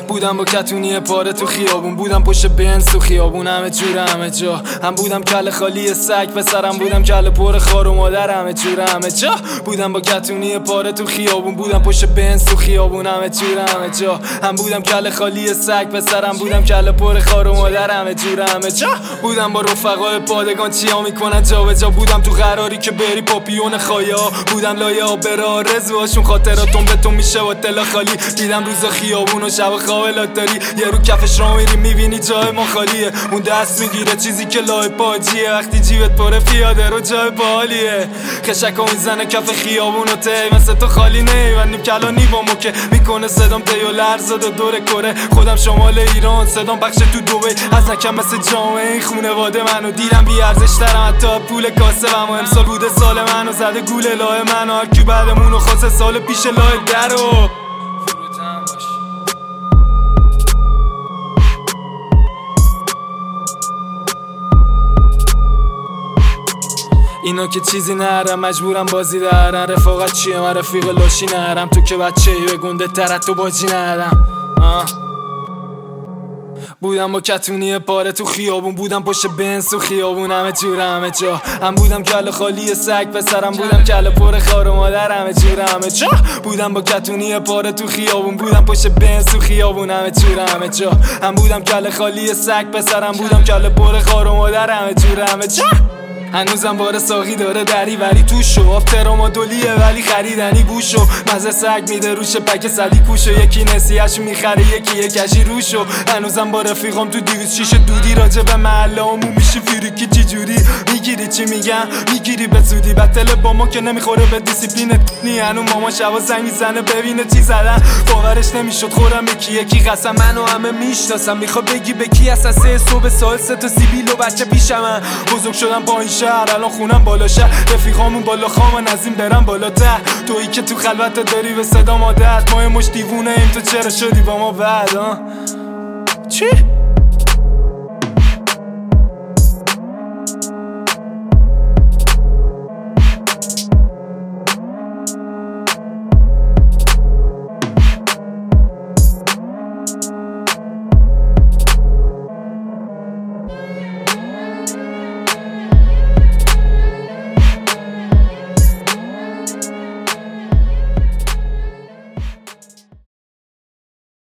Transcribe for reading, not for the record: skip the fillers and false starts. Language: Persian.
بودم با کتونی پاره تو خیابون، بودم پشت بنز تو خیابون، همه جور همه جا. هم بودم کله خالی سگ پسرم، بودم کله پر خار و مادر، همه جور همه جا. بودم با کتونی پاره تو خیابون، بودم پشت بنز تو خیابون، همه جور همه جا. هم بودم کله خالی سگ پسرم، بودم کله پر خار و مادر، همه جور همه جا. بودم با رفقای پادگان چیا میکنن جا به جا، بودم تو قراری که بری پاپیون خایا، بودم لایه آبر آرزوهاشون خاطراتون به تو میشه با دل خالی. دیدم روزا خیابون و شب خواب لاتاری، یه رو کفش را میری میبینی جای ما خالیه، اون دست میگیره چیزی که لای پاجیه، وقتی جیبت پره پیاده رو جای بالیه. خشکا میزنه کف خیابون و تی مثل تو خالی نیوندیم کلانی با موکه، میکنه صدام تیو لرزاد و دور کره، خودم شمال ایران صدام بخش تو دوبی، از نکم مثل جامعه این خونواده منو دیدم بی ارزش ترم حتی پول کاسه و امسال بوده سال منو زده گول لای منو، هرکی بعدمونو خواسته سال پیش لای درو. اینا که چیزی نرم مجبورم بازی دارن، رفاقت چیه من رفیق لاشی نرم، تو که بچه‌ای به گنده ترت تو بازی ندم. بودم با کتونی پاره تو خیابون، بودم پشت بنز تو خیابون، همه جور همه جا. هم بودم کله خالی سگ پسرم، بودم کله پر خار و مادر، همه جور همه جا. بودم با کتونی پاره تو خیابون، بودم پشت بنز تو خیابون، همه جور همه جا. هم بودم کله خالی سگ پسرم، بودم کله پر خار و مادر، همه جور همه جا. هنوزم بار ساقی داره دری ولی توشو، آفترام دولیه ولی خریدنی گوشو، مزه سگ میده روش پک صدی کوشو، یکی نسیهش میخره یکی یکشی روشو. هنوزم با رفیقام تو 206 دودی، راجع به محله همون میشه فیریکی چی جوری میگیری چی میگم میگیری به زودی، بطل با ما که نمیخوره به دیسیپلینت نی. هنو ماما شبا زنگ میزنه ببینه چی زدن، باورش نمیشد خورم یکی قسم منو همه میشناسم، میخوا بگی به کی اصلا 3 صبح سال 3 تا سیبیل و بچه پیشمن، بزرگ شدم با این شهر الان خونم بالا شهر، رفیقامون بالا خامن از این برم بالا ته، تویی که تو خلوت داری به صدا مادت، ما یه مش دیوونه ایم تو چرا شدی با ما بعد چی؟